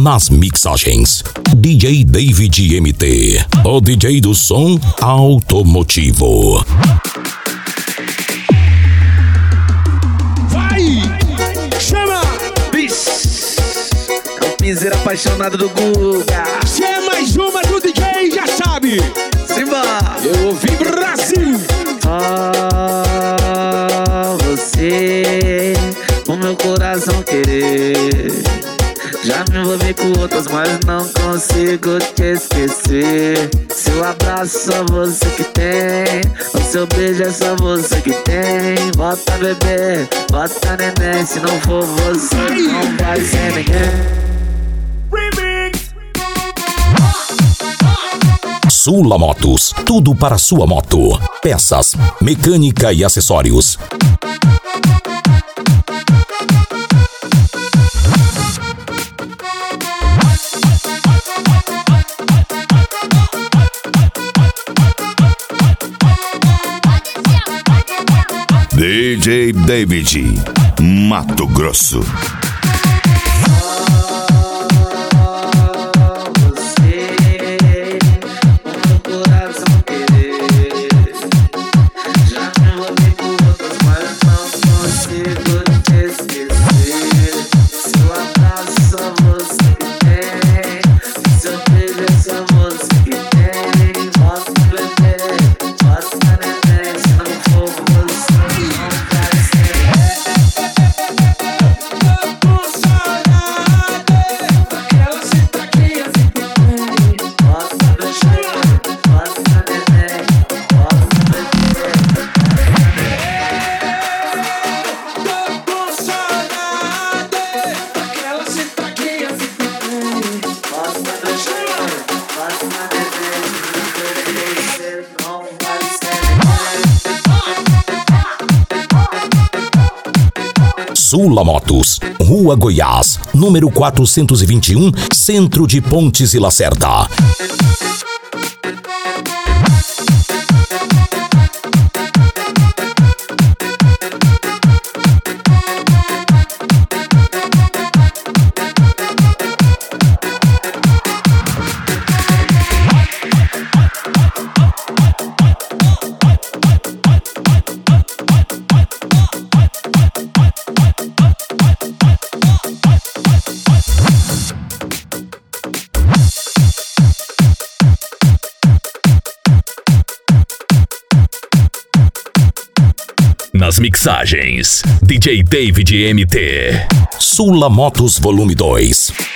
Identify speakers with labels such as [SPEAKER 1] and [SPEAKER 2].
[SPEAKER 1] Nas mixagens, DJ David MT, o DJ do som automotivo.
[SPEAKER 2] Vai! Chama!
[SPEAKER 3] É o piseiro apaixonado do Guga.
[SPEAKER 2] Se é mais uma do DJ, já sabe!
[SPEAKER 3] Simba!
[SPEAKER 2] Eu ouvi Brasil!
[SPEAKER 3] Você, o meu coração querer. Já me envolvi com outras, mas não consigo te esquecer. Seu abraço só você que tem, o seu beijo é só você que tem. Bota bebê, bota neném, se não for você não vai ser ninguém.
[SPEAKER 1] Sula Motos, tudo para sua moto. Peças, mecânica e acessórios.
[SPEAKER 4] DJ David, Mato Grosso.
[SPEAKER 1] Sula Motos, Rua Goiás, número 421, Centro de Pontes e Lacerda.
[SPEAKER 5] Nas mixagens, DJ David MT.
[SPEAKER 1] Sula Motos Volume 2.